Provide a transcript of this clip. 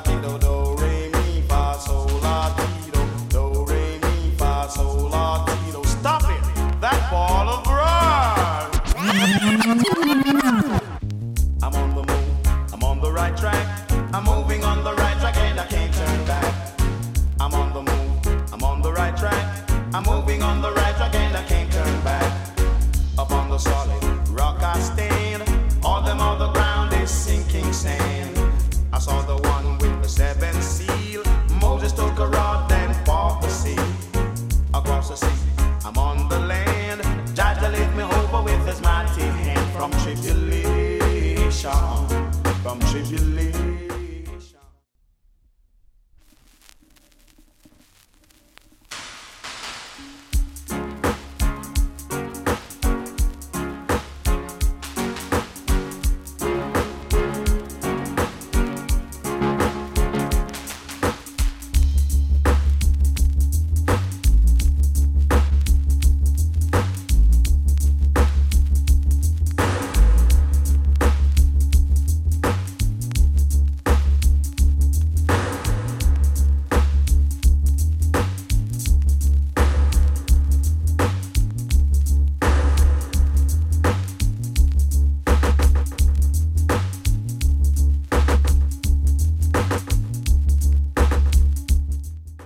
ti do do re mi fa sol la ti do do re mi fa sol la ti do. Stop it! That ball of rhyme. I'm on the move. I'm on the right track. I'm moving on the right track and I can't turn back. I'm on the move. I'm on the right track. I'm moving on the right track and I can't turn back. Up on the solid rock I stand. All them on the ground is sinking sand. I saw the one with the seventh seal. Moses took a rod and fought the sea. Across the sea, I'm on the land. Jah lift me over with his mighty hand. From tribulation, from tribulation.